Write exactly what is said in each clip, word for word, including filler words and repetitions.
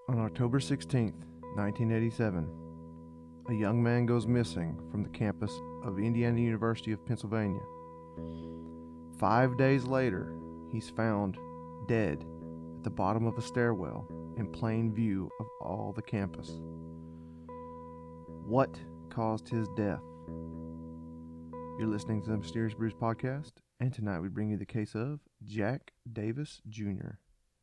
On October sixteenth, nineteen eighty-seven, a young man goes missing from the campus of Indiana University of Pennsylvania. Five days later, he's found dead at the bottom of a stairwell in plain view of all the campus. What caused his death? You're listening to the Mysterious Brews podcast, and tonight we bring you the case of Jack Davis Junior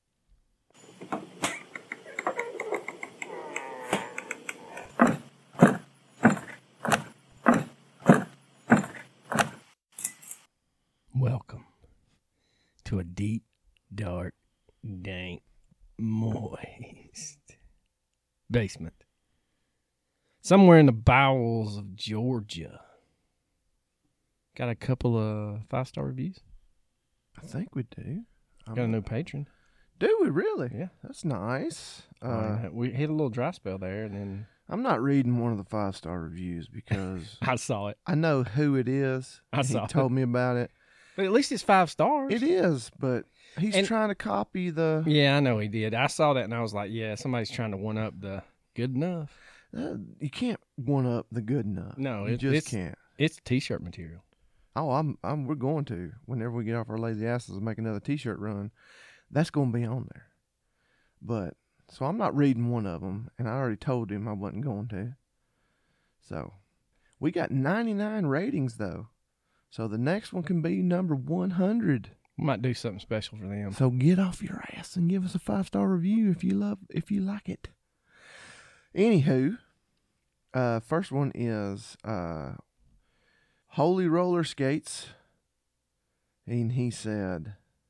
Welcome to a deep, dark, dank, moist basement. Somewhere in the bowels of Georgia. Got a couple of five-star reviews. I think we do. Got a new patron. Do we really? Yeah. That's nice. Uh, Uh, we hit a little dry spell there, and then I'm not reading one of the five-star reviews because I saw it. I know who it is. I He saw told it. me about it. But at least it's five stars. It is, but he's And- trying to copy the... Yeah, I know he did. I saw that, and I was like, yeah, somebody's trying to one-up the good enough. Uh, you can't one-up the good enough. No, you it- just it's- can't. It's T-shirt material. Oh, I'm, I'm, we're going to. Whenever we get off our lazy asses and make another T-shirt run, that's going to be on there. But, so I'm not reading one of them, and I already told him I wasn't going to. So, we got ninety-nine ratings, though. So, the next one can be number one hundred. We might do something special for them. So, get off your ass and give us a five-star review if you love, if you like it. Anywho, uh, first one is, uh, Holy Roller Skates. And he said,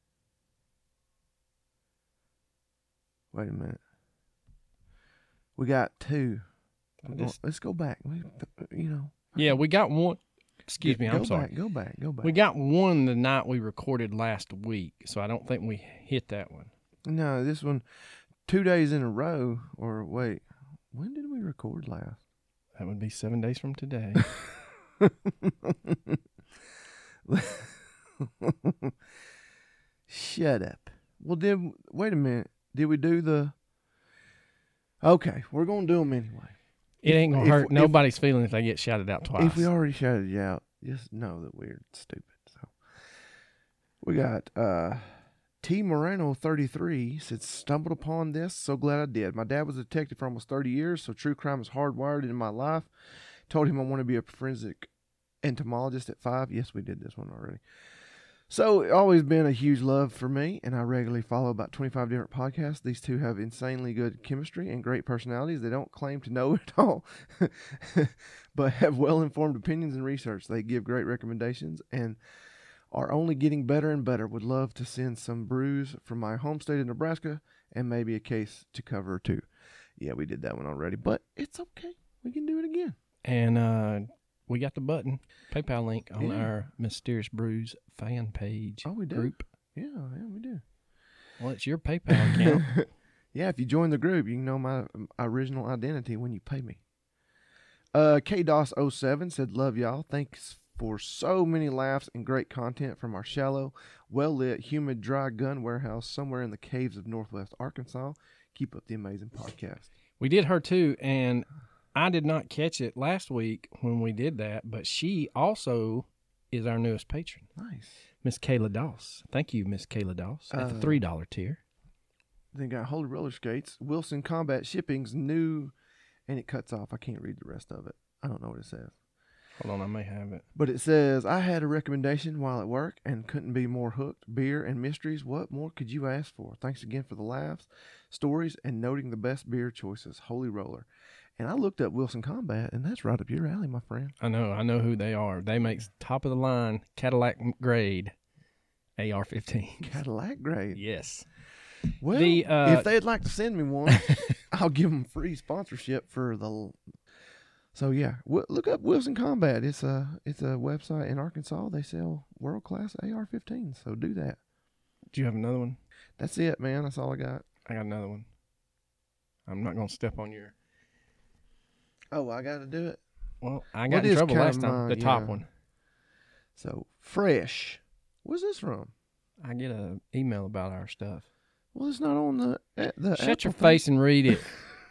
wait a minute. We got two. I just- Let's go back. We, you know. Yeah, we got one. Excuse me, go I'm sorry. Back, go back. Go back. We got one the night we recorded last week, so I don't think we hit that one. No, this one, two days in a row. Or wait, when did we record last? That would be seven days from today. Shut up. Well, did wait a minute. Did we do the? Okay, we're gonna do them anyway. It ain't gonna If- hurt if- nobody's feeling if they get shouted out twice. If we already shouted you out, just know that we're stupid. So we got uh, T Moreno thirty-three said, stumbled upon this. So glad I did. My dad was a detective for almost thirty years, so true crime is hardwired into my life. Told him I want to be a forensic entomologist at five. Yes, we did this one already. So it's always been a huge love for me, and I regularly follow about twenty-five different podcasts. These two have insanely good chemistry and great personalities. They don't claim to know it all, but have well-informed opinions and research. They give great recommendations and are only getting better and better. Would love to send some brews from my home state of Nebraska and maybe a case to cover too. Yeah, we did that one already, but it's okay. We can do it again. And uh, we got the button, PayPal link on Yeah. our Mysterious Brews fan page Oh, we do? group. Yeah, yeah, we do. Well, it's your PayPal account. Yeah, if you join the group, you can know my um, original identity when you pay me. Uh, K D O S oh seven said, love y'all. Thanks for so many laughs and great content from our shallow, well-lit, humid, dry gun warehouse somewhere in the caves of northwest Arkansas. Keep up the amazing podcast. We did her too, and I did not catch it last week when we did that, but she also is our newest patron, Nice. Miss Kayla Doss. Thank you, Miss Kayla Doss, at the Uh, three dollar tier. Then got Holy Roller Skates. Wilson Combat Shipping's new, and it cuts off. I can't read the rest of it. I don't know what it says. Hold on, I may have it. But it says, I had a recommendation while at work and couldn't be more hooked. Beer and mysteries. What more could you ask for? Thanks again for the laughs, stories, and noting the best beer choices. Holy Roller. And I looked up Wilson Combat, and that's right up your alley, my friend. I know, I know who they are. They make top of the line Cadillac grade A R fifteen. Cadillac grade. Yes. Well, The, uh, if they'd like to send me one, I'll give them free sponsorship for the... So, yeah, w- look up Wilson Combat. It's a, it's a website in Arkansas. They sell world-class A R fifteens, so do that. Do you have another one? That's it, man. That's all I got. I got another one. I'm not going to step on your... Oh, I got to do it? Well, I What got in is trouble last kinda time. my- The top yeah. one. So, Fresh. Where's this from? I get an email about our stuff. Well, it's not on the uh, the. Shut your Apple thing. face and read it.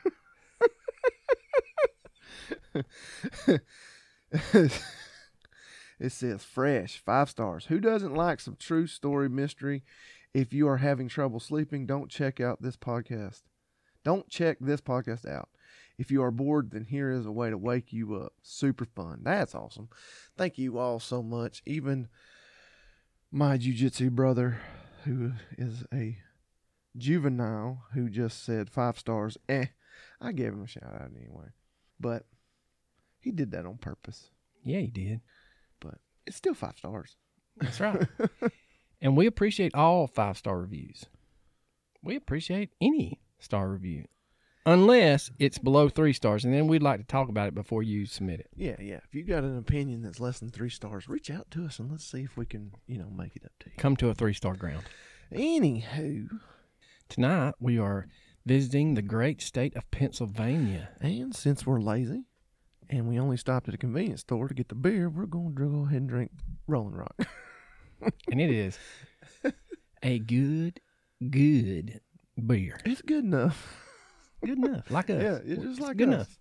It says fresh, five stars. Who doesn't like some true story mystery? If you are having trouble sleeping, don't check out this podcast. Don't check this podcast out. If you are bored, then here is a way to wake you up. Super fun. That's awesome. Thank you all so much. Even my jiu-jitsu brother, who is a juvenile, who just said five stars. Eh, I gave him a shout out anyway. But he did that on purpose. Yeah, he did. But it's still five stars. That's right. And we appreciate all five-star reviews. We appreciate any star review. Unless it's below three stars, and then we'd like to talk about it before you submit it. Yeah, yeah. If you got an opinion that's less than three stars, reach out to us and let's see if we can, you know, make it up to you. Come to a three-star ground. Anywho. Tonight, we are visiting the great state of Pennsylvania. And since we're lazy and we only stopped at a convenience store to get the beer, we're going to go ahead and drink Rolling Rock. And it is a good, good beer. It's good enough. Good enough. Like us. Yeah, it's just It's like good us. enough.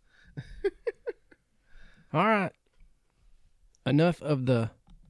All right. Enough of the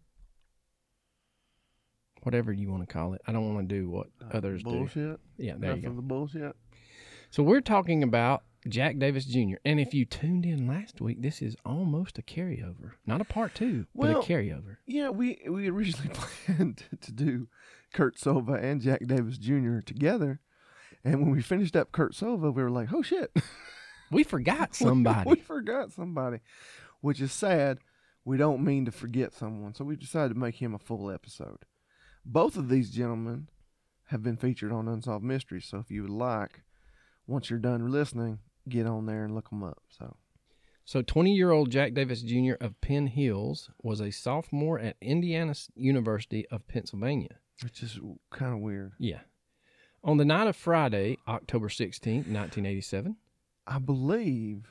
whatever you want to call it. I don't want to do what Uh, others do. bullshit. Yeah, there Enough you go. of the bullshit. So we're talking about Jack Davis Junior And if you tuned in last week, this is almost a carryover. Not a part two, Well, but a carryover. Yeah, we, we originally planned to do Kurt Silva and Jack Davis Junior together. And when we finished up Kurt Silva, we were like, oh, shit. We forgot somebody. we forgot somebody, which is sad. We don't mean to forget someone. So we decided to make him a full episode. Both of these gentlemen have been featured on Unsolved Mysteries. So if you would like, once you're done listening, get on there and look them up. So, So twenty-year-old Jack Davis Junior of Penn Hills was a sophomore at Indiana University of Pennsylvania. which is kind of weird. Yeah. On the night of Friday, October sixteenth, nineteen eighty-seven. I believe.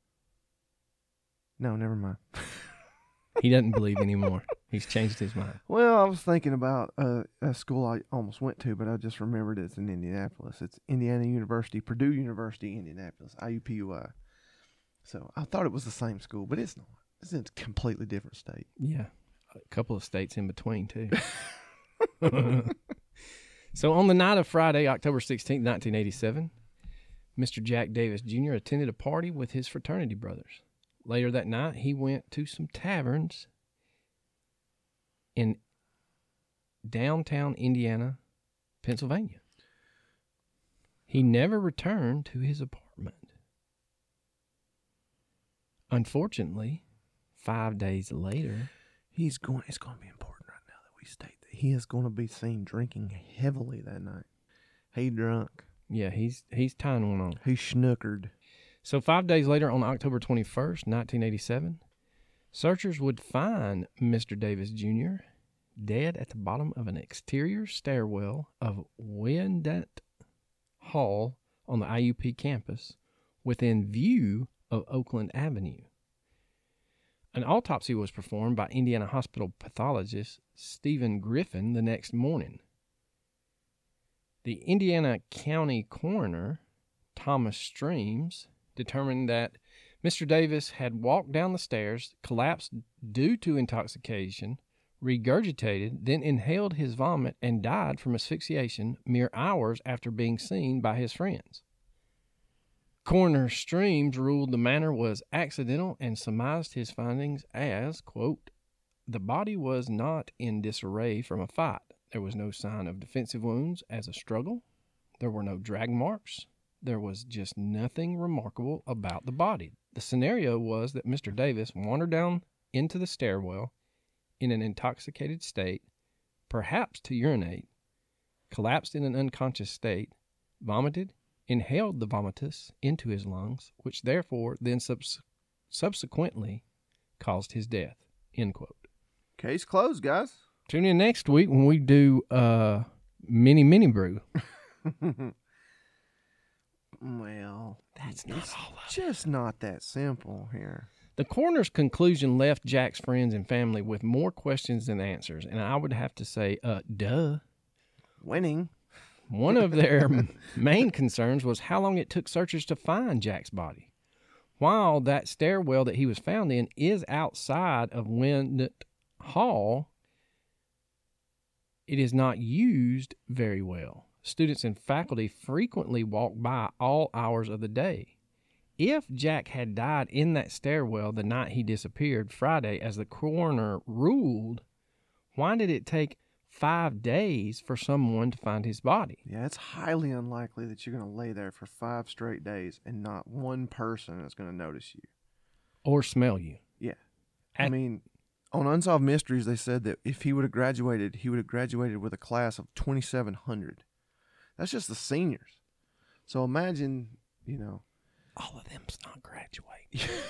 No, never mind. He doesn't believe anymore. He's changed his mind. Well, I was thinking about uh, a school I almost went to, but I just remembered it's in Indianapolis. It's Indiana University, Purdue University, Indianapolis, I U P U I. So I thought it was the same school, but it's not. It's in a completely different state. Yeah. A couple of states in between, too. So on the night of Friday, October sixteenth, nineteen eighty-seven, Mister Jack Davis Junior attended a party with his fraternity brothers. Later that night, he went to some taverns in downtown Indiana, Pennsylvania. He never returned to his apartment. Unfortunately, five days later, He's going. It's going to be important right now that we state that he is going to be seen drinking heavily that night. He drunk. yeah, he's he's tying one on. He snookered. So five days later, on October twenty-first, nineteen eighty-seven, searchers would find Mister Davis Junior dead at the bottom of an exterior stairwell of Wyandotte Hall on the I U P campus within view of Oakland Avenue. An autopsy was performed by Indiana Hospital pathologist Stephen Griffin the next morning. The Indiana County coroner, Thomas Streams, determined that Mister Davis had walked down the stairs, collapsed due to intoxication, regurgitated, then inhaled his vomit, and died from asphyxiation mere hours after being seen by his friends. Coroner Streams ruled the manner was accidental and surmised his findings as, quote, the body was not in disarray from a fight. There was no sign of defensive wounds as a struggle. There were no drag marks. There was just nothing remarkable about the body. The scenario was that Mister Davis wandered down into the stairwell in an intoxicated state, perhaps to urinate, collapsed in an unconscious state, vomited, inhaled the vomitus into his lungs, which therefore then subs- subsequently caused his death, end quote. Case closed, guys. Tune in next week when we do uh, Mini Mini Brew. Well, That's not it's all of it. just not that simple here. The coroner's conclusion left Jack's friends and family with more questions than answers, and I would have to say, uh, duh. Winning. One of their main concerns was how long it took searchers to find Jack's body. While that stairwell that he was found in is outside of Winnet Hall, it is not used very well. Students and faculty frequently walk by all hours of the day. If Jack had died in that stairwell the night he disappeared, Friday, as the coroner ruled, why did it take five days for someone to find his body? Yeah, it's highly unlikely that you're going to lay there for five straight days and not one person is going to notice you. Or smell you. Yeah. At- I mean, on Unsolved Mysteries, they said that if he would have graduated, he would have graduated with a class of twenty-seven hundred. That's just the seniors. So imagine, you know. All of them's not graduate.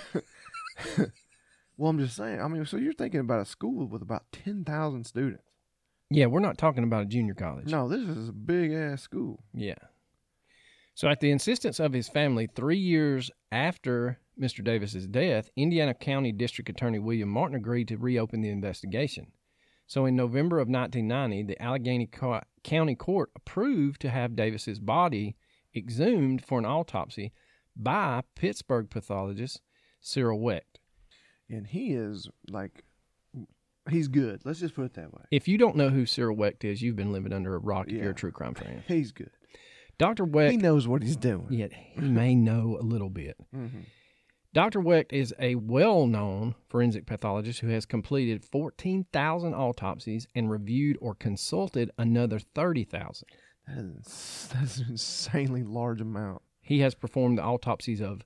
Well, I'm just saying. I mean, so you're thinking about a school with about ten thousand students. Yeah, we're not talking about a junior college. No, this is a big-ass school. Yeah. So at the insistence of his family, three years after Mister Davis's death, Indiana County District Attorney William Martin agreed to reopen the investigation. So in November of nineteen ninety, the Allegheny Co- County Court approved to have Davis's body exhumed for an autopsy by Pittsburgh pathologist Cyril Wecht. And he is, like, he's good. Let's just put it that way. If you don't know who Cyril Wecht is, you've been living under a rock if Yeah. you're a true crime fan. He's good. Doctor Wecht, He knows what he's doing. yet he may know a little bit. Mm-hmm. Doctor Wecht is a well-known forensic pathologist who has completed fourteen thousand autopsies and reviewed or consulted another thirty thousand. That is, that's an insanely large amount. He has performed the autopsies of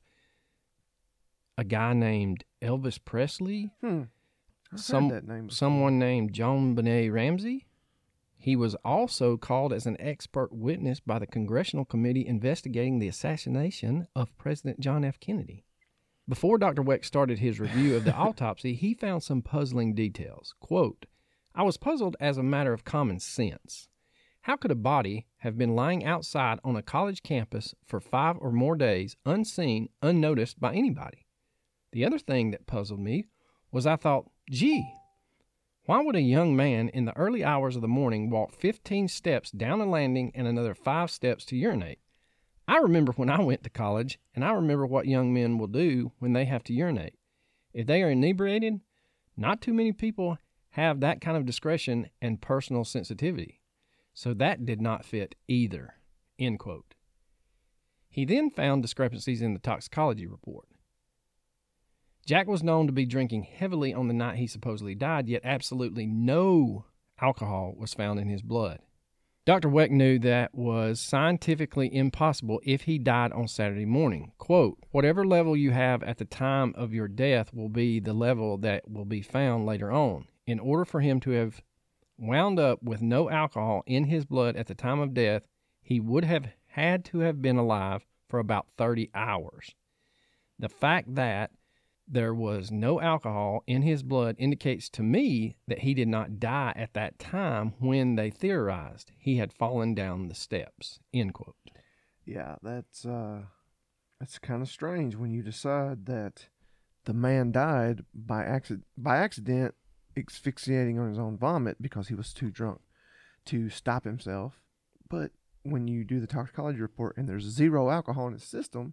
a guy named Elvis Presley, Hmm. I've Some- heard that name before. someone named John Benet Ramsey. He was also called as an expert witness by the Congressional Committee investigating the assassination of President John F. Kennedy. Before Doctor Wecht started his review of the autopsy, he found some puzzling details. Quote, "I was puzzled as a matter of common sense. How could a body have been lying outside on a college campus for five or more days, unseen, unnoticed by anybody? The other thing that puzzled me was I thought, gee, why would a young man in the early hours of the morning walk fifteen steps down a landing and another five steps to urinate? I remember when I went to college, and I remember what young men will do when they have to urinate. If they are inebriated, not too many people have that kind of discretion and personal sensitivity. So that did not fit either." End quote. He then found discrepancies in the toxicology report. Jack was known to be drinking heavily on the night he supposedly died, yet absolutely no alcohol was found in his blood. Doctor Wecht knew that was scientifically impossible if he died on Saturday morning. Quote, "Whatever level you have at the time of your death will be the level that will be found later on. In order for him to have wound up with no alcohol in his blood at the time of death, he would have had to have been alive for about thirty hours. The fact that there was no alcohol in his blood indicates to me that he did not die at that time when they theorized he had fallen down the steps." End quote. Yeah, that's uh, that's kind of strange when you decide that the man died by accident, by accident, asphyxiating on his own vomit because he was too drunk to stop himself. But when you do the toxicology report and there's zero alcohol in his system,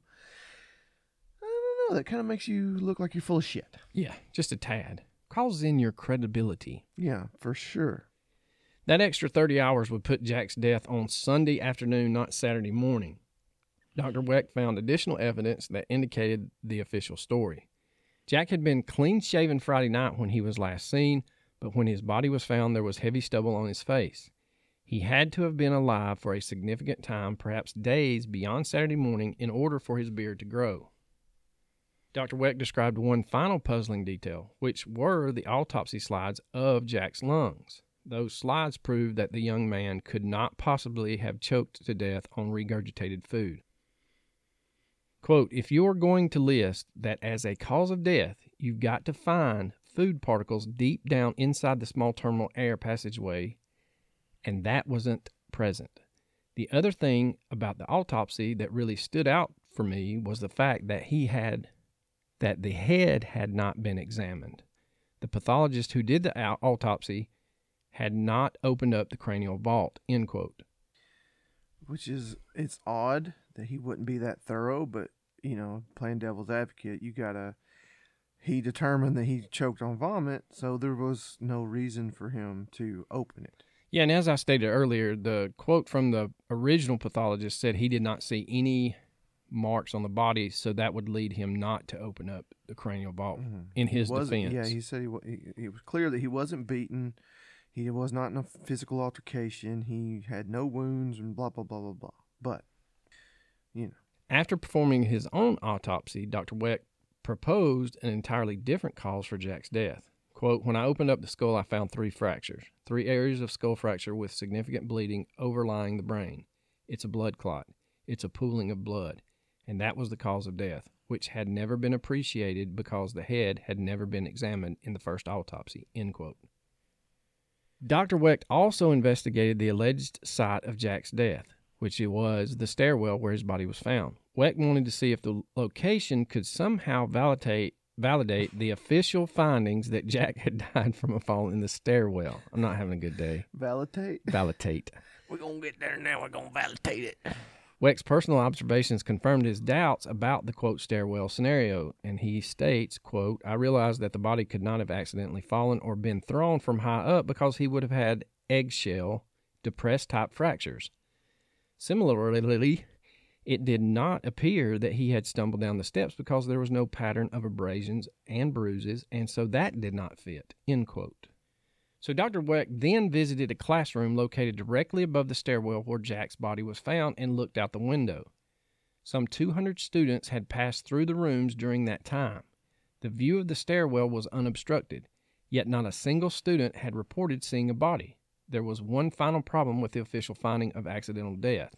I don't know, that kind of makes you look like you're full of shit. Yeah, just a tad. Calls in your credibility. Yeah, for sure. That extra thirty hours would put Jack's death on Sunday afternoon, not Saturday morning. Doctor Wecht found additional evidence that indicated the official story. Jack had been clean-shaven Friday night when he was last seen, but when his body was found, there was heavy stubble on his face. He had to have been alive for a significant time, perhaps days beyond Saturday morning, in order for his beard to grow. Doctor Wecht described one final puzzling detail, which were the autopsy slides of Jack's lungs. Those slides proved that the young man could not possibly have choked to death on regurgitated food. Quote, "If you're going to list that as a cause of death, you've got to find food particles deep down inside the small terminal air passageway, and that wasn't present. The other thing about the autopsy that really stood out for me was the fact that he had, that the head had not been examined. The pathologist who did the autopsy had not opened up the cranial vault." End quote. which is, it's odd that he wouldn't be that thorough, but, you know, playing devil's advocate, you gotta, he determined that he choked on vomit, so there was no reason for him to open it. Yeah, and as I stated earlier, the quote from the original pathologist said he did not see any marks on the body, so that would lead him not to open up the cranial vault mm-hmm. in his defense. Yeah, he said he, he, it was clear that he wasn't beaten. He was not in a physical altercation. He had no wounds and blah, blah, blah, blah, blah. But, you know. After performing his own autopsy, Doctor Weck proposed an entirely different cause for Jack's death. Quote, when I opened up the skull, I found three fractures, three areas of skull fracture with significant bleeding overlying the brain. It's a blood clot. It's a pooling of blood. And that was the cause of death, which had never been appreciated because the head had never been examined in the first autopsy, end quote. Doctor Wecht also investigated the alleged site of Jack's death, which it was the stairwell where his body was found. Wecht wanted to see if the location could somehow validate validate the official findings that Jack had died from a fall in the stairwell. I'm not having a good day. Validate? Validate. We're going to get there now. We're going to validate it. Wecht's personal observations confirmed his doubts about the, quote, stairwell scenario, and he states, quote, I realized that the body could not have accidentally fallen or been thrown from high up because he would have had eggshell, depressed-type fractures. Similarly, it did not appear that he had stumbled down the steps because there was no pattern of abrasions and bruises, and so that did not fit, end quote. So Doctor Wecht then visited a classroom located directly above the stairwell where Jack's body was found and looked out the window. Some two hundred students had passed through the rooms during that time. The view of the stairwell was unobstructed, yet not a single student had reported seeing a body. There was one final problem with the official finding of accidental death.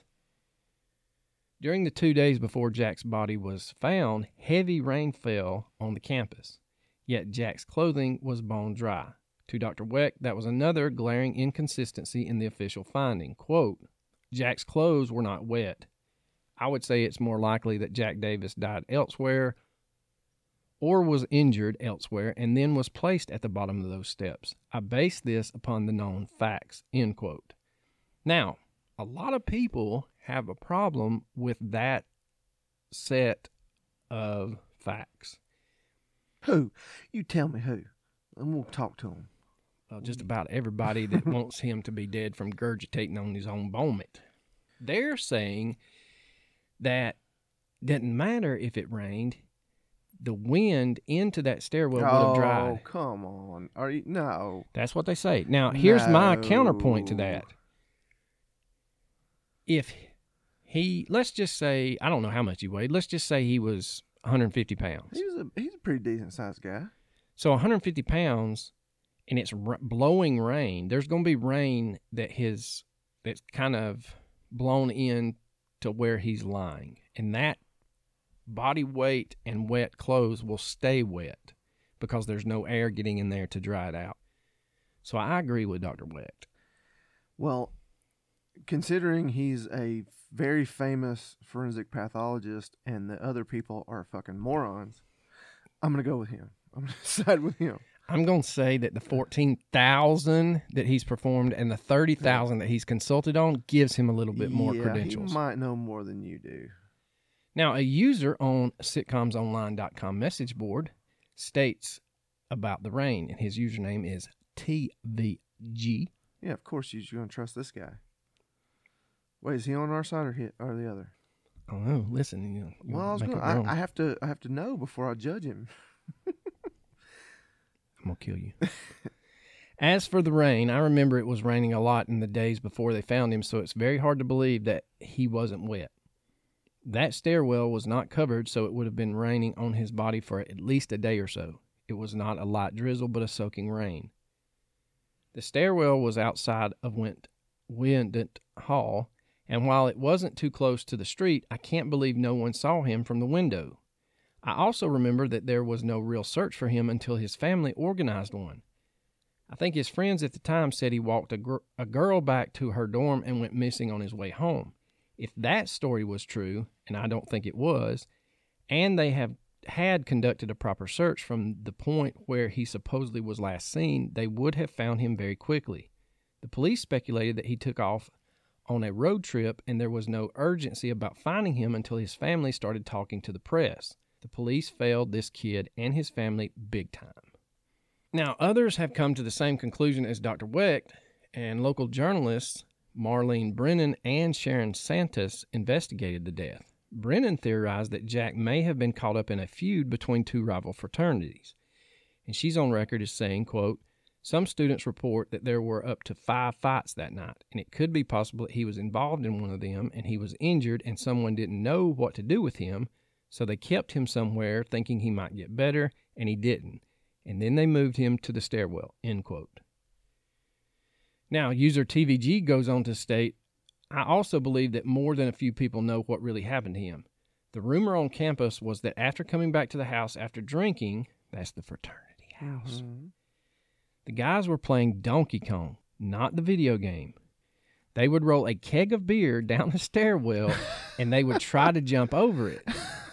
During the two days before Jack's body was found, heavy rain fell on the campus, yet Jack's clothing was bone dry. To Doctor Wecht, that was another glaring inconsistency in the official finding. Quote, Jack's clothes were not wet. I would say it's more likely that Jack Davis died elsewhere or was injured elsewhere and then was placed at the bottom of those steps. I base this upon the known facts, end quote. Now, a lot of people have a problem with that set of facts. Who? You tell me who, and we'll talk to him. Well, just about everybody that wants him to be dead from gurgitating on his own vomit. They're saying that it doesn't matter if it rained, the wind into that stairwell would have dried. Oh, come on. Are you? No. That's what they say. Now, here's no. my counterpoint to that. If he, let's just say, I don't know how much he weighed. Let's just say he was one hundred fifty pounds. He was a, he's a pretty decent-sized guy. So one hundred fifty pounds, and it's r- blowing rain. There's going to be rain that his that's kind of blown in to where he's lying. And that body weight and wet clothes will stay wet because there's no air getting in there to dry it out. So I agree with Doctor Wecht. Well, considering he's a very famous forensic pathologist and the other people are fucking morons, I'm going to go with him. I'm going to side with him. I'm going to say that the fourteen thousand that he's performed and the thirty thousand that he's consulted on gives him a little bit more yeah, credentials. He might know more than you do. Now, a user on sitcoms online dot com message board states about the rain, and his username is T V G. Yeah, of course you're going to trust this guy. Wait, is he on our side or hit or the other? I don't know. Listen, you know, you well, I, was gonna, I, I have to. I have to know before I judge him. I'm gonna kill you. As for the rain, I remember it was raining a lot in the days before they found him, so it's very hard to believe that he wasn't wet. That stairwell was not covered, so it would have been raining on his body for at least a day or so. It was not a light drizzle, but a soaking rain. The stairwell was outside of Went Windent Hall, and while it wasn't too close to the street, I can't believe no one saw him from the window. I also remember that there was no real search for him until his family organized one. I think his friends at the time said he walked a, gr- a girl back to her dorm and went missing on his way home. If that story was true, and I don't think it was, and they have had conducted a proper search from the point where he supposedly was last seen, they would have found him very quickly. The police speculated that he took off on a road trip, and there was no urgency about finding him until his family started talking to the press. The police failed this kid and his family big time. Now, others have come to the same conclusion as Doctor Wecht, and local journalists Marlene Brennan and Sharon Santos investigated the death. Brennan theorized that Jack may have been caught up in a feud between two rival fraternities, and she's on record as saying, quote, "Some students report that there were up to five fights that night, and it could be possible that he was involved in one of them and he was injured and someone didn't know what to do with him, so they kept him somewhere thinking he might get better, and he didn't, and then they moved him to the stairwell," end quote. Now, user T V G goes on to state, "I also believe that more than a few people know what really happened to him. The rumor on campus was that after coming back to the house after drinking," that's the fraternity house, mm-hmm. "the guys were playing Donkey Kong, not the video game. They would roll a keg of beer down the stairwell, and they would try to jump over it.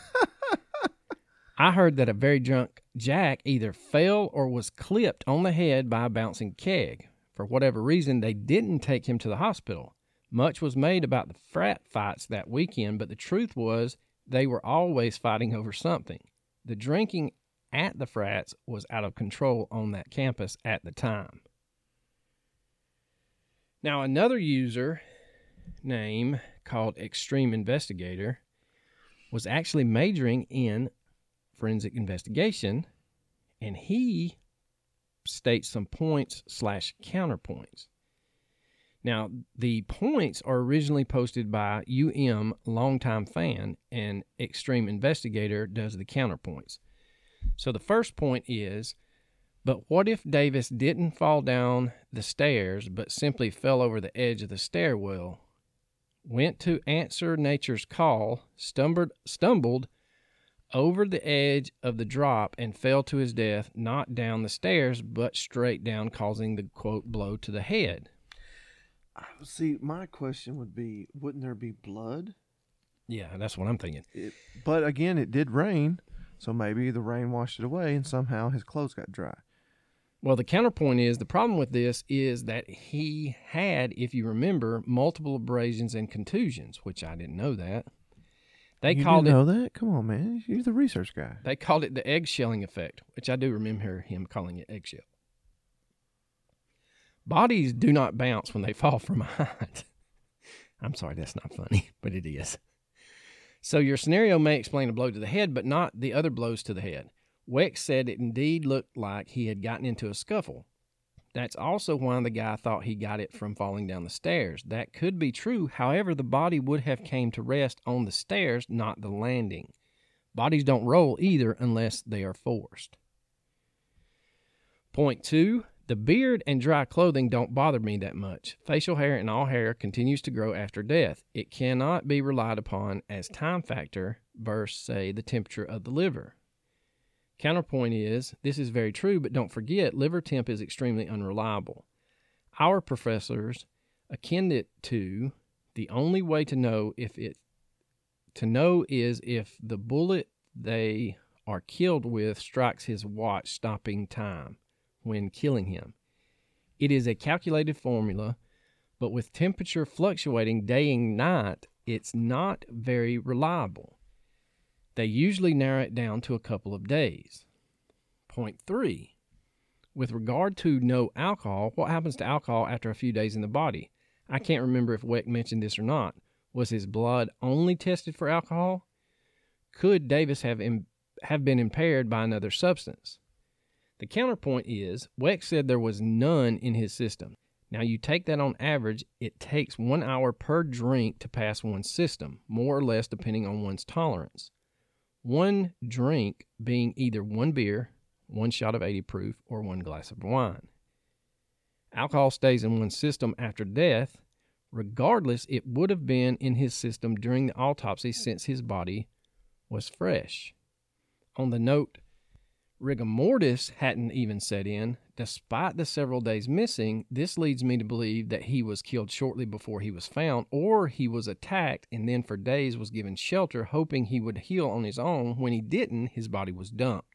I heard that a very drunk Jack either fell or was clipped on the head by a bouncing keg. For whatever reason, they didn't take him to the hospital. Much was made about the frat fights that weekend, but the truth was they were always fighting over something. The drinking at the frats was out of control on that campus at the time." Now, another user name called Extreme Investigator was actually majoring in forensic investigation, and he states some points slash counterpoints. Now, the points are originally posted by U M Longtime Fan, and Extreme Investigator does the counterpoints. So the first point is, but what if Davis didn't fall down the stairs, but simply fell over the edge of the stairwell, went to answer nature's call, stumbled, stumbled over the edge of the drop and fell to his death, not down the stairs, but straight down, causing the, quote, blow to the head? See, my question would be, wouldn't there be blood? Yeah, that's what I'm thinking. It, but again, it did rain, so maybe the rain washed it away and somehow his clothes got dry. Well, the counterpoint is, the problem with this is that he had, if you remember, multiple abrasions and contusions, which I didn't know that. They you called didn't it, know that? Come on, man. You're the research guy. They called it the eggshelling effect, which I do remember him calling it eggshell. Bodies do not bounce when they fall from a height. I'm sorry, that's not funny, but it is. So your scenario may explain a blow to the head, but not the other blows to the head. Wecht said it indeed looked like he had gotten into a scuffle. That's also why the guy thought he got it from falling down the stairs. That could be true. However, the body would have came to rest on the stairs, not the landing. Bodies don't roll either unless they are forced. Point two, the beard and dry clothing don't bother me that much. Facial hair and all hair continues to grow after death. It cannot be relied upon as time factor versus, say, the temperature of the liver. Counterpoint is, this is very true, but don't forget, liver temp is extremely unreliable. Our professors akin it to, the only way to know if it to know is if the bullet they are killed with strikes his watch stopping time when killing him. It is a calculated formula, but with temperature fluctuating day and night, it's not very reliable. They usually narrow it down to a couple of days. Point three, with regard to no alcohol, what happens to alcohol after a few days in the body? I can't remember if Wecht mentioned this or not. Was his blood only tested for alcohol? Could Davis have Im- have been impaired by another substance? The counterpoint is, Wecht said there was none in his system. Now you take that on average, it takes one hour per drink to pass one's system, more or less depending on one's tolerance. One drink being either one beer, one shot of eighty proof, or one glass of wine. Alcohol stays in one's system after death. Regardless, it would have been in his system during the autopsy since his body was fresh. On the note, rigor mortis hadn't even set in. Despite the several days missing, this leads me to believe that he was killed shortly before he was found, or he was attacked and then for days was given shelter, hoping he would heal on his own. When he didn't, his body was dumped.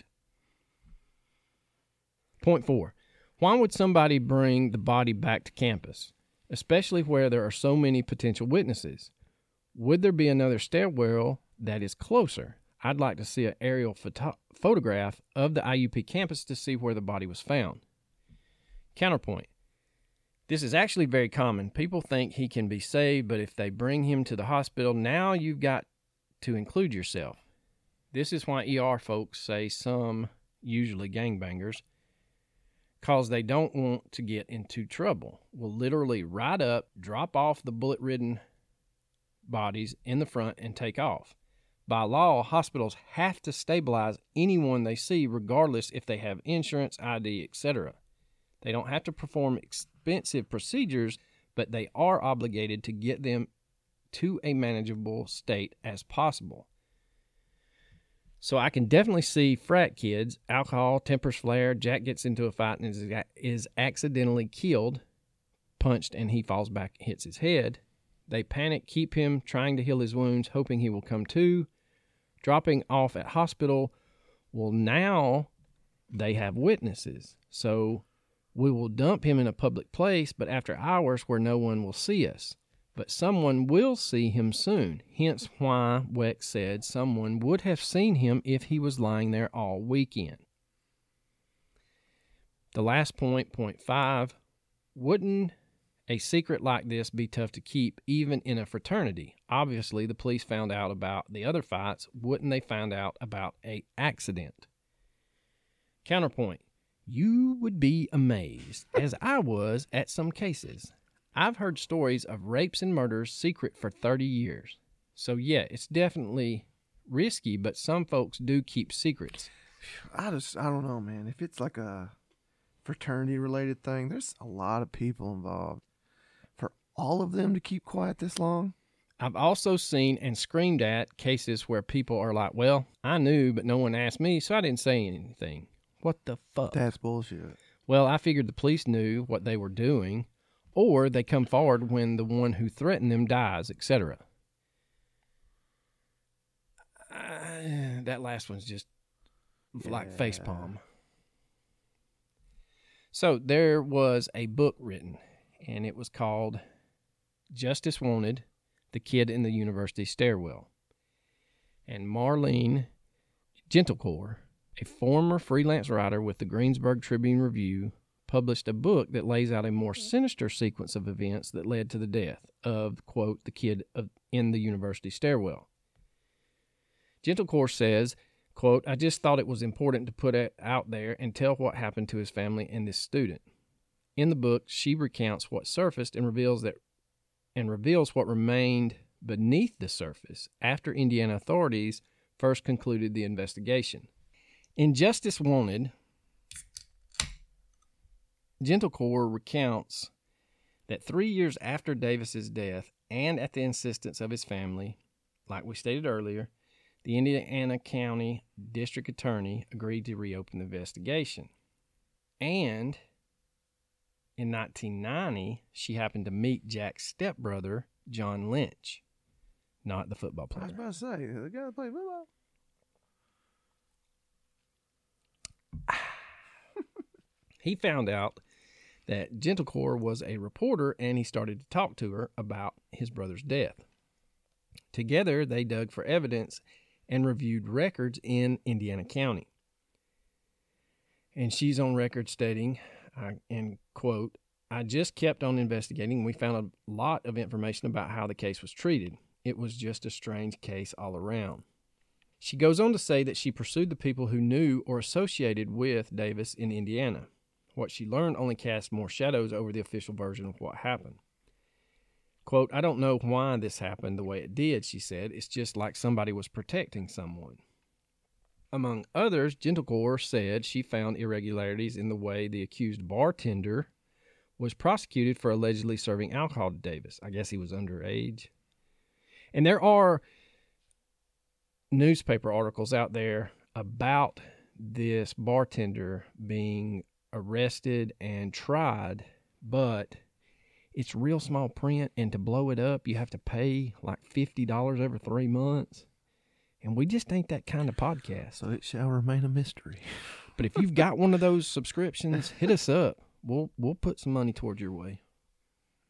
Point four. Why would somebody bring the body back to campus? especially where there are so many potential witnesses. Would there be another stairwell that is closer? I'd like to see an aerial photo- photograph of the I U P campus to see where the body was found. Counterpoint. This is actually very common. People think he can be saved, but if they bring him to the hospital, now you've got to include yourself. This is why E R folks say some, usually gangbangers, because they don't want to get into trouble, will literally ride up, drop off the bullet-ridden bodies in the front, and take off. By law, hospitals have to stabilize anyone they see, regardless if they have insurance, I D, et cetera. They don't have to perform expensive procedures, but they are obligated to get them to a manageable state as possible. So I can definitely see frat kids, alcohol, tempers flare, Jack gets into a fight and is, is accidentally killed, punched, and he falls back and hits his head. They panic, keep him, trying to heal his wounds, hoping he will come to. Dropping off at hospital, well, now they have witnesses. So we will dump him in a public place, but after hours where no one will see us. But someone will see him soon, hence why Weck said someone would have seen him if he was lying there all weekend. The last point, point five, wouldn't a secret like this be tough to keep even in a fraternity? Obviously, the police found out about the other fights. Wouldn't they find out about an accident? Counterpoint, you would be amazed, as I was at some cases. I've heard stories of rapes and murders secret for thirty years. So, yeah, it's definitely risky, but some folks do keep secrets. I just, I don't know, man. If it's like a fraternity-related thing, there's a lot of people involved. For all of them to keep quiet this long? I've also seen and screamed at cases where people are like, well, I knew, but no one asked me, so I didn't say anything. What the fuck? That's bullshit. Well, I figured the police knew what they were doing, or they come forward when the one who threatened them dies, et cetera. Uh, that last one's just yeah. like facepalm. So there was a book written, and it was called Justice Wanted, The Kid in the University Stairwell. And Marlene Gentlecore, a former freelance writer with the Greensburg Tribune Review, published a book that lays out a more sinister sequence of events that led to the death of, quote, the kid of, in the university stairwell. Gentlecore says, quote, I just thought it was important to put it out there and tell what happened to his family and this student. In the book, she recounts what surfaced and reveals that and reveals what remained beneath the surface after Indiana authorities first concluded the investigation. In Justice Wanted, Gentlecore recounts that three years after Davis's death and at the insistence of his family, like we stated earlier, the Indiana County District Attorney agreed to reopen the investigation. And in nineteen ninety, she happened to meet Jack's stepbrother, John Lynch, not the football player. I was about to say, the guy that played football. He found out that Gentlecore was a reporter, and he started to talk to her about his brother's death. Together, they dug for evidence and reviewed records in Indiana County. And she's on record stating, uh, and quote, I just kept on investigating. We found a lot of information about how the case was treated. It was just a strange case all around. She goes on to say that she pursued the people who knew or associated with Davis in Indiana. What she learned only cast more shadows over the official version of what happened. Quote, I don't know why this happened the way it did, she said. It's just like somebody was protecting someone. Among others, Gentlecore said she found irregularities in the way the accused bartender was prosecuted for allegedly serving alcohol to Davis. I guess he was underage. And there are newspaper articles out there about this bartender being arrested and tried, but it's real small print, and to blow it up, you have to pay like fifty dollars every three months. And we just ain't that kind of podcast. So it shall remain a mystery. But if you've got one of those subscriptions, hit us up. We'll we'll put some money towards your way.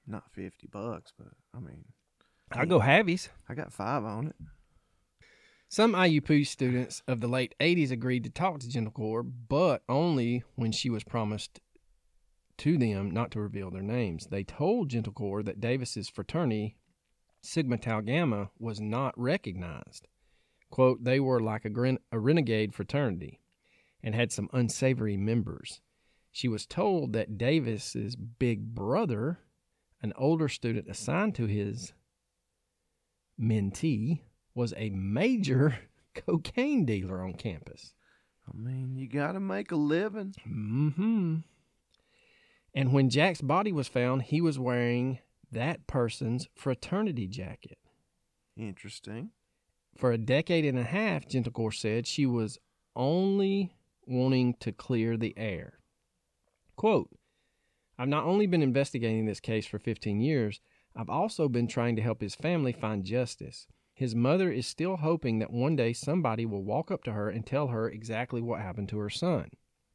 not fifty bucks, but I mean, I'll go halvies. I got five on it. Some I U P students of the late eighties agreed to talk to Gentilcore, but only when she was promised to them not to reveal their names. They told Gentilcore that Davis's fraternity, Sigma Tau Gamma, was not recognized. Quote, they were like a, gren- a renegade fraternity and had some unsavory members. She was told that Davis's big brother, an older student assigned to his mentee, was a major cocaine dealer on campus. I mean, you got to make a living. Mm-hmm. And when Jack's body was found, he was wearing that person's fraternity jacket. Interesting. For a decade and a half, Gentilcore said, she was only wanting to clear the air. Quote, I've not only been investigating this case for fifteen years, I've also been trying to help his family find justice. His mother is still hoping that one day somebody will walk up to her and tell her exactly what happened to her son.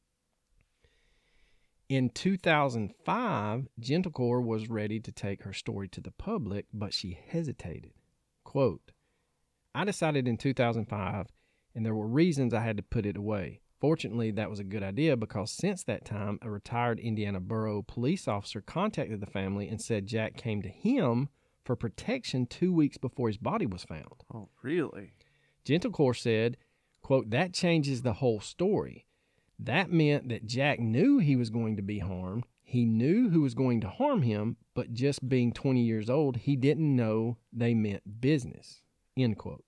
In two thousand five, Gentilcore was ready to take her story to the public, but she hesitated. Quote, I decided in two thousand five, and there were reasons I had to put it away. Fortunately, that was a good idea because since that time, a retired Indiana Borough police officer contacted the family and said Jack came to him for protection two weeks before his body was found. Oh, really? Gentilcore said, quote, that changes the whole story. That meant that Jack knew he was going to be harmed. He knew who was going to harm him, but just being twenty years old, he didn't know they meant business, end quote.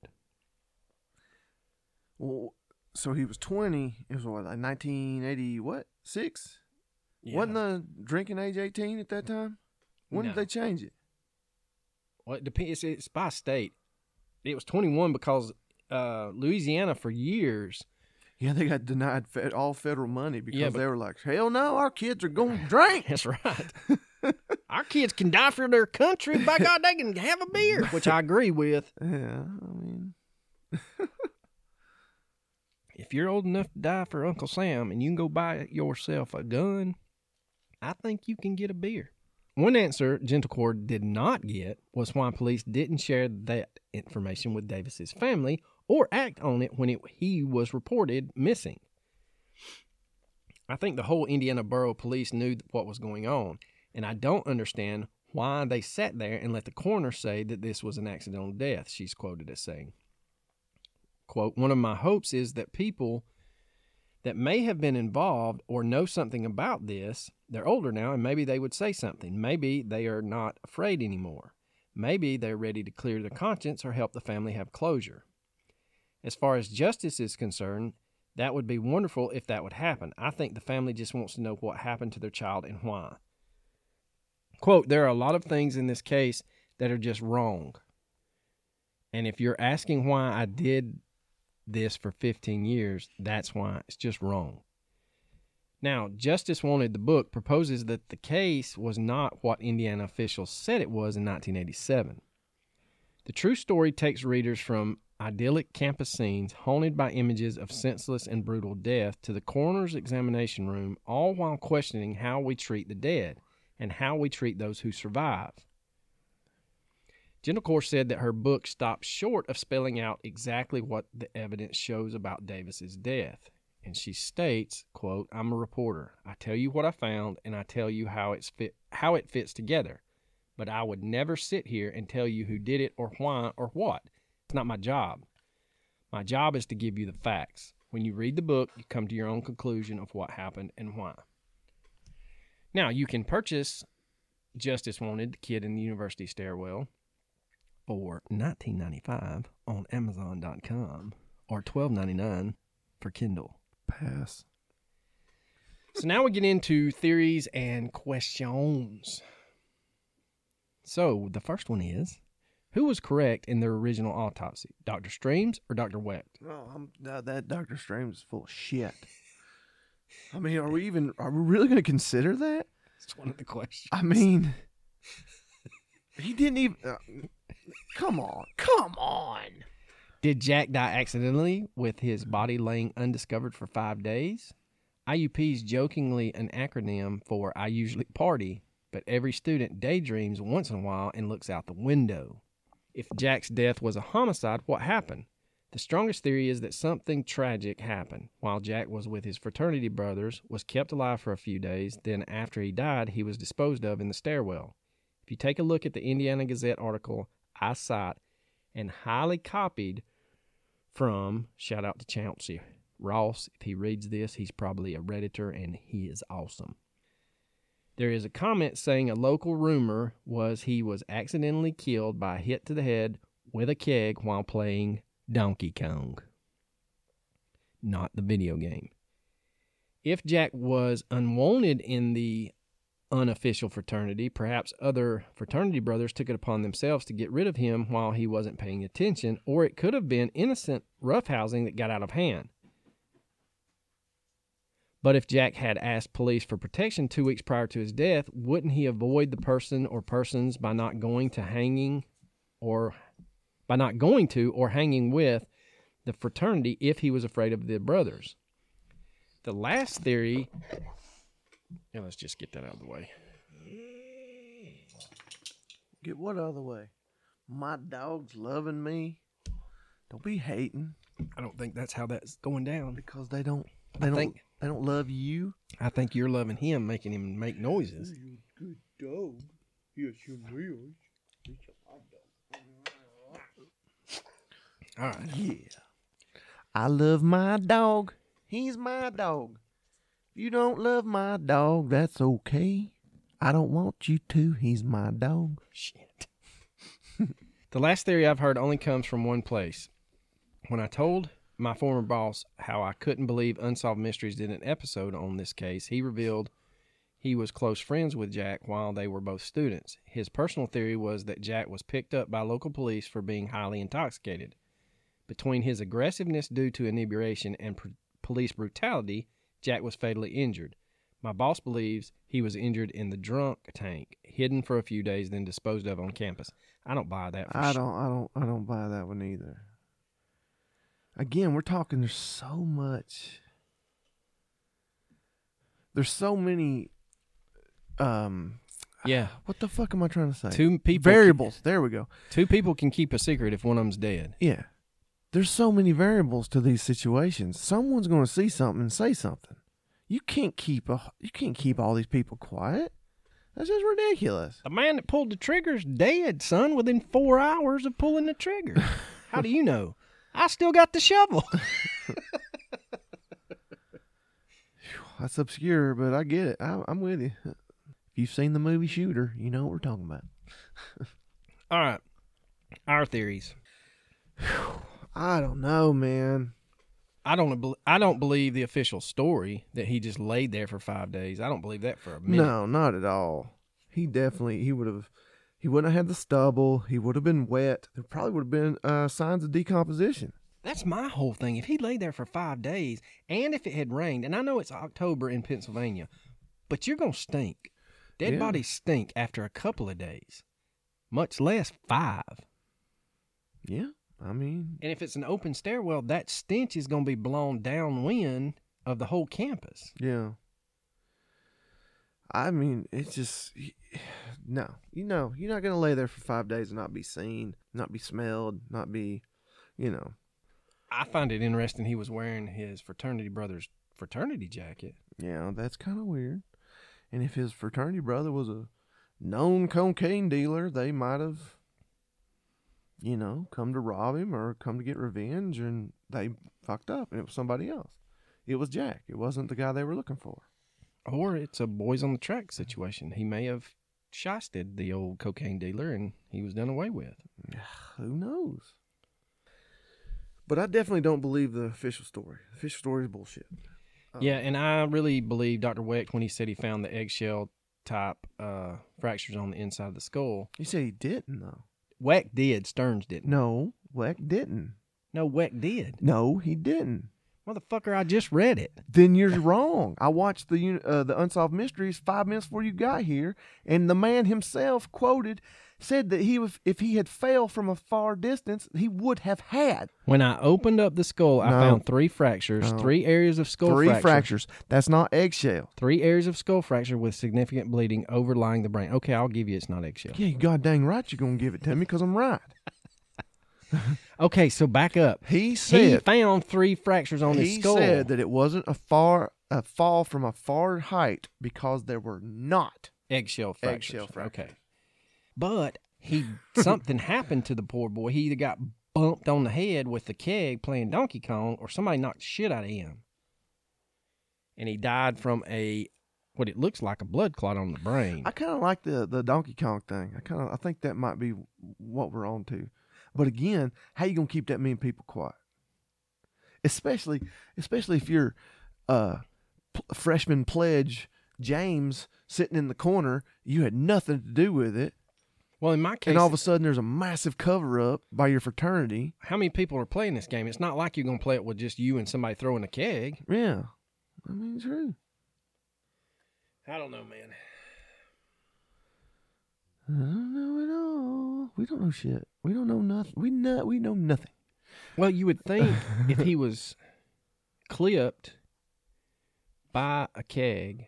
Well, so he was twenty. It was what, like nineteen eighty, what, six? Yeah. Wasn't the drinking age eighteen at that time? When No. did they change it? Well, it depends. It's, it's by state. It was twenty-one because uh, Louisiana for years. Yeah, they got denied fed, all federal money because Yeah, but- they were like, hell no, our kids are going to drink. That's right. Our kids can die for their country. By God, they can have a beer, which I agree with. Yeah, I mean, If you're old enough to die for Uncle Sam and you can go buy yourself a gun, I think you can get a beer. One answer Gentilcore did not get was why police didn't share that information with Davis's family or act on it when it, he was reported missing. I think the whole Indiana Borough Police knew what was going on, and I don't understand why they sat there and let the coroner say that this was an accidental death, she's quoted as saying. Quote, one of my hopes is that people that may have been involved or know something about this, they're older now and maybe they would say something. Maybe they are not afraid anymore. Maybe they're ready to clear their conscience or help the family have closure. As far as justice is concerned, that would be wonderful if that would happen. I think the family just wants to know what happened to their child and why. Quote, there are a lot of things in this case that are just wrong. And if you're asking why I did this for fifteen years, that's why. It's just wrong. Now, Justice Wanted, the book, proposes that the case was not what Indiana officials said it was in nineteen eighty-seven. The true story takes readers from idyllic campus scenes haunted by images of senseless and brutal death to the coroner's examination room, all while questioning how we treat the dead and how we treat those who survive. Gentilcore said that her book stops short of spelling out exactly what the evidence shows about Davis's death. And she states, quote, I'm a reporter. I tell you what I found, and I tell you how it's fit, how it fits together. But I would never sit here and tell you who did it or why or what. It's not my job. My job is to give you the facts. When you read the book, you come to your own conclusion of what happened and why. Now, you can purchase Justice Wanted, The Kid in the University Stairwell, for nineteen ninety-five dollars on Amazon dot com or twelve ninety-nine for Kindle. pass. So now we get into theories and questions. So the first one is, who was correct in their original autopsy, Doctor Streams or Doctor Wecht? Oh, I'm, uh, that Doctor Streams is full of shit. I mean, are we even, are we really going to consider that? It's one of the questions. I mean, he didn't even, uh, come on, come on. Did Jack die accidentally with his body laying undiscovered for five days? I U P's jokingly an acronym for I usually party, but every student daydreams once in a while and looks out the window. If Jack's death was a homicide, what happened? The strongest theory is that something tragic happened. While Jack was with his fraternity brothers, was kept alive for a few days, then after he died, he was disposed of in the stairwell. If you take a look at the Indiana Gazette article I cite and highly copied from, shout out to Chauncey Ross, if he reads this, he's probably a Redditor and he is awesome. There is a comment saying a local rumor was he was accidentally killed by a hit to the head with a keg while playing Donkey Kong, not the video game. If Jack was unwanted in the unofficial fraternity, perhaps other fraternity brothers took it upon themselves to get rid of him while he wasn't paying attention, or it could have been innocent roughhousing that got out of hand. But if Jack had asked police for protection two weeks prior to his death, wouldn't he avoid the person or persons by not going to hanging or by not going to or hanging with the fraternity if he was afraid of the brothers? The last theory, yeah, let's just get that out of the way. Get what out of the way? My dog's loving me. Don't be hating I don't think that's how that's going down. because they don't. They I don't. think They don't love you. I think you're loving him, making him make noises. You're a good dog. Yes, you will. All right. Yeah. I love my dog. He's my dog. If you don't love my dog, that's okay. I don't want you to. He's my dog. Shit. The last theory I've heard only comes from one place. When I told my former boss how I couldn't believe Unsolved Mysteries did an episode on this case, he revealed he was close friends with Jack while they were both students. His personal theory was that Jack was picked up by local police for being highly intoxicated. Between his aggressiveness due to inebriation and pr- police brutality, Jack was fatally injured. My boss believes he was injured in the drunk tank, hidden for a few days, then disposed of on campus. I don't buy that. For I sh- don't. I don't. I don't buy that one either. Again, we're talking. There's so much. There's so many. Um. Yeah. What the fuck am I trying to say? Two people. Variables. There we go. Two people can keep a secret if one of them's dead. Yeah. There's so many variables to these situations. Someone's going to see something and say something. You can't keep a. You can't keep all these people quiet. That's just ridiculous. The man that pulled the trigger's dead, son, within four hours of pulling the trigger. How do you know? I still got the shovel. That's obscure, but I get it. I, I'm with you. If you've seen the movie Shooter, you know what we're talking about. All right. Our theories. I don't know, man. I don't. bel- I don't believe the official story that he just laid there for five days. I don't believe that for a minute. No, not at all. He definitely, he would have, he wouldn't have had the stubble. He would have been wet. There probably would have been uh, signs of decomposition. That's my whole thing. If he lay there for five days, and if it had rained, and I know it's October in Pennsylvania, but you're gonna stink. Dead Yeah. bodies stink after a couple of days, much less five. Yeah, I mean, And if it's an open stairwell, that stench is gonna be blown downwind of the whole campus. yeah. I mean, it's just, no. You know, you're not going to lay there for five days and not be seen, not be smelled, not be, you know. I find it interesting he was wearing his fraternity brother's fraternity jacket. Yeah, that's kind of weird. And if his fraternity brother was a known cocaine dealer, they might have, you know, come to rob him or come to get revenge, and they fucked up, and it was somebody else. It was Jack. It wasn't the guy they were looking for. Or it's a boys on the track situation. He may have shysted the old cocaine dealer and he was done away with. Who knows? But I definitely don't believe the official story. The official story is bullshit. Um, Yeah, and I really believe Doctor Wecht when he said he found the eggshell type uh, fractures on the inside of the skull. He said he didn't, though. Wecht did. Stearns didn't. No, Weck didn't. No, Wecht did. No, he didn't. Motherfucker, I just read it. Then you're wrong. I watched the uni- uh, the Unsolved Mysteries five minutes before you got here, and the man himself quoted said that he was if he had fell from a far distance, he would have had When I opened up the skull, I No. found three fractures, No. three areas of skull three fracture, fractures. That's not eggshell. three areas of skull fracture with significant bleeding overlying the brain. Okay, I'll give you it's not eggshell. Yeah, you god dang right you're gonna give it to me because I'm right. Okay, so back up. He He said found three fractures on his he skull. said that it wasn't a far a fall from a far height because there were not Eggshell fractures. eggshell fractures. Okay. But he something happened to the poor boy. He either got bumped on the head with the keg playing Donkey Kong or somebody knocked the shit out of him. And he died from a what it looks like a blood clot on the brain. I kind of like the the Donkey Kong thing. I kind of I think that might be what we're on to. But again, how you gonna keep that many people quiet? Especially especially if you're uh p- freshman pledge James sitting in the corner, you had nothing to do with it, Well, in my case, and all of a sudden there's a massive cover up by your fraternity. how many people are playing this game? It's not like you're going to play it with just you and somebody throwing a keg. Yeah, I mean true. I don't know, man. I don't know at all. We don't know shit. We don't know nothing. We know we know nothing. Well, you would think if he was clipped by a keg,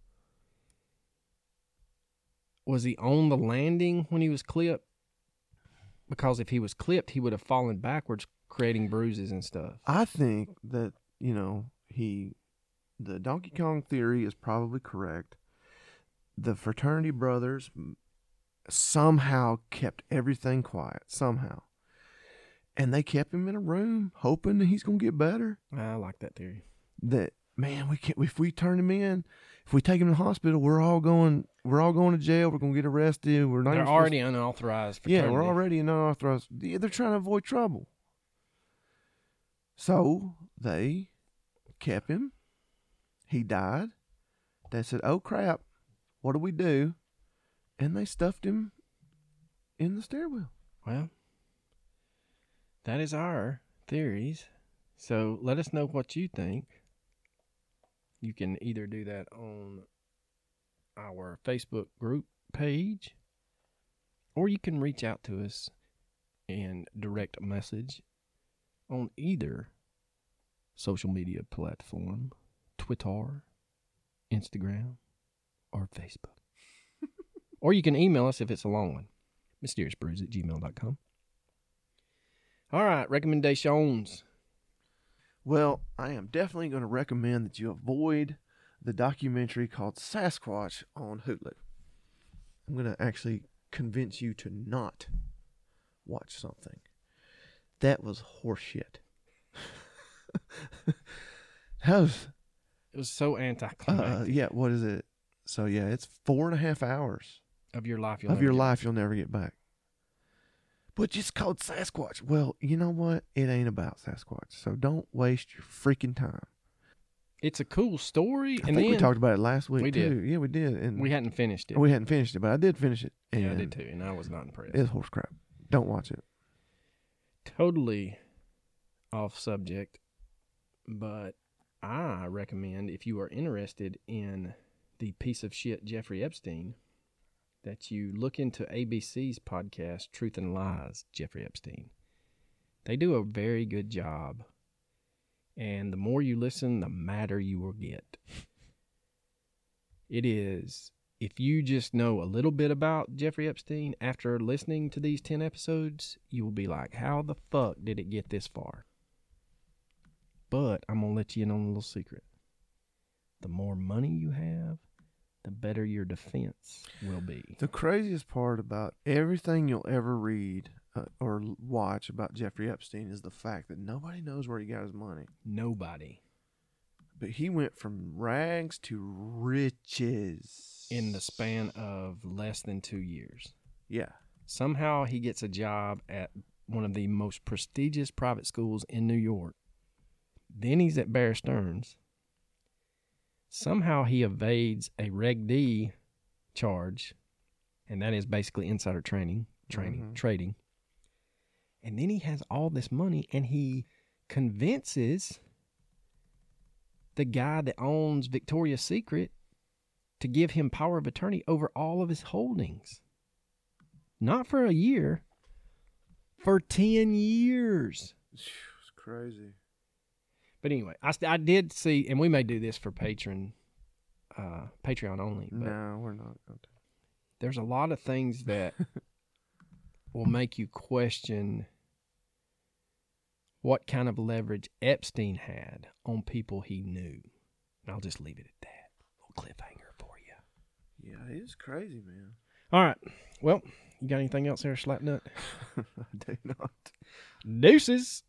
was he on the landing when he was clipped? Because if he was clipped, he would have fallen backwards, creating bruises and stuff. I think that, you know, he, the Donkey Kong theory is probably correct. The fraternity brothers somehow kept everything quiet, somehow. And they kept him in a room, hoping that he's going to get better. I like that theory. That, man, we can't, if we turn him in, if we take him to the hospital, we're all going, we're all going to jail. We're going to get arrested. We're not They're even supposed already unauthorized. to, yeah, Fraternity. we're already in unauthorized. Yeah, they're trying to avoid trouble. So they kept him. He died. They said, "Oh crap, what do we do?" And they stuffed him in the stairwell. Well, that is our theories. So let us know what you think. You can either do that on our Facebook group page, or you can reach out to us and direct message on either social media platform, Twitter, Instagram, or Facebook. Or you can email us if it's a long one, mysterious brews at gmail dot com. All right, recommendations. Well, I am definitely going to recommend that you avoid the documentary called Sasquatch on Hulu. I'm going to actually convince you to not watch something. That was horseshit. That was, It was so uh, anticlimactic. yeah, what is it? So, yeah, it's four and a half hours Of your life, you'll of never your get life you'll never get back. But it's called Sasquatch. Well, you know what? It ain't about Sasquatch. So don't waste your freaking time. It's a cool story, I and think then we talked about it last week We too. did. Yeah, we did. And we hadn't finished it. we hadn't finished it, but I did finish it. And yeah, I did too, and I was not impressed. It's horse crap. Don't watch it. Totally off subject, but I recommend if you are interested in the piece of shit Jeffrey Epstein, that you look into A B C's podcast, Truth and Lies, Jeffrey Epstein. They do a very good job. And the more you listen, the madder you will get. It is, if you just know a little bit about Jeffrey Epstein, after listening to these ten episodes, you will be like, how the fuck did it get this far? But I'm going to let you in on a little secret. The more money you have, the better your defense will be. The craziest part about everything you'll ever read uh, or watch about Jeffrey Epstein is the fact that nobody knows where he got his money. Nobody. But he went from rags to riches In the span of less than two years. Yeah. Somehow he gets a job at one of the most prestigious private schools in New York. Then he's at Bear Stearns. Somehow he evades a Reg D charge, and that is basically insider training, training, Mhm. trading. And then he has all this money, and he convinces the guy that owns Victoria's Secret to give him power of attorney over all of his holdings. Not for a year, for ten years. It's crazy. But anyway, I, st- I did see, and we may do this for patron, uh, Patreon only. But No, we're not going to. there's a lot of things that will make you question what kind of leverage Epstein had on people he knew. And I'll just leave it at that. A little cliffhanger for you. Yeah, it is crazy, man. All right. Well, you got anything else there, Slapnut? I do not. Deuces.